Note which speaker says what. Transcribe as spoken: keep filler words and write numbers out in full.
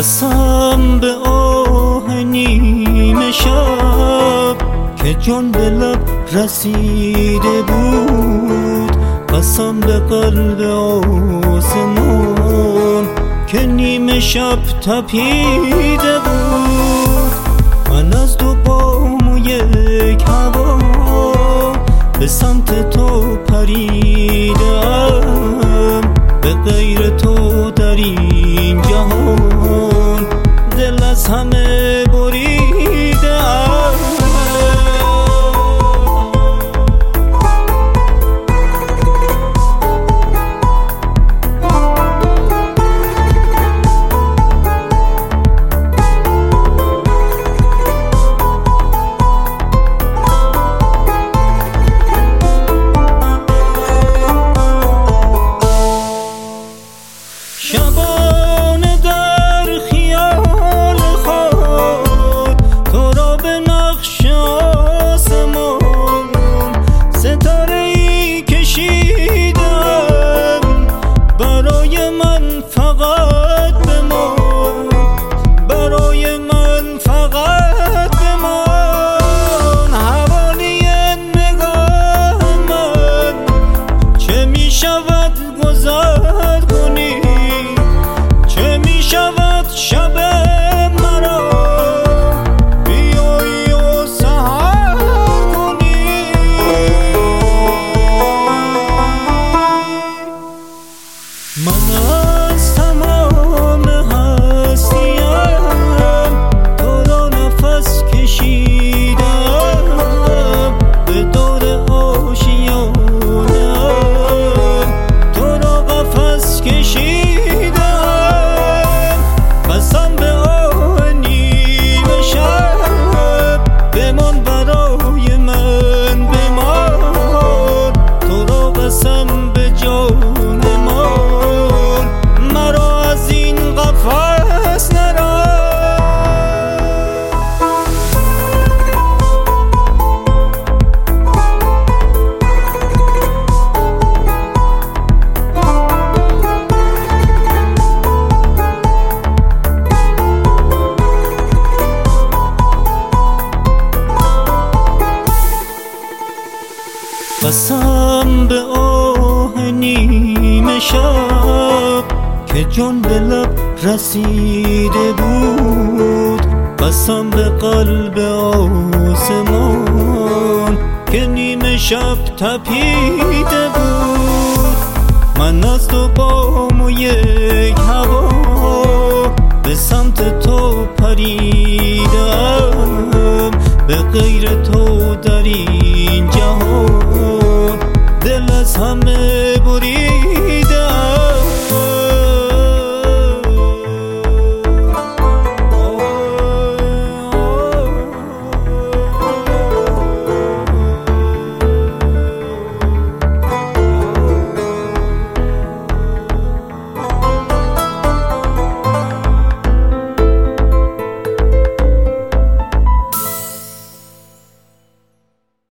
Speaker 1: بسم به آه نیمه شب که جان به لب رسیده بود، قسم به قلب آسمان که نیمه شب تپیده بود. من از دو بام و یک هوا به سمت تو پریدم، به غیر تو در این جهان دل از همه بریدم. شبانه در خیال خود تو را به نقش آسمان ستاره‌ای کشیدم، برای من فقط بمان، برای من فقط بمان. حوالی نگاه من چه می شود گذر کنی، چه می شود شب مرا بیایی و سحر کنی. من از تمام هستیم تو را نفس کشیدم، به دور آشیانم تو را قفس کشیدم. قسم به آه نیمه شب بمان، برای من بمان، تو را قسم به جان من، مرا از این قفس نران. قسم به آه نیمه شب که جان به لب رسیده بود، قسم به قلب آسمان که نیمه شب تپیده بود. من از دو بام و یک هوا به سمت تو پریدم، به غیر تو در این جهان دل از همه بریدم.